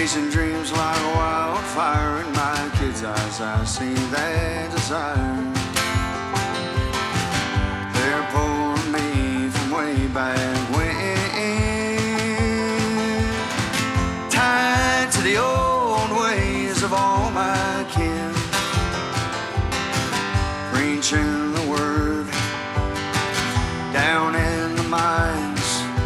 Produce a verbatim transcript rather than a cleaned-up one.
chasing dreams like a wildfire. In my kids' eyes I see their desire. They're pulling me from way back when, tied to the old ways of all my kin, preaching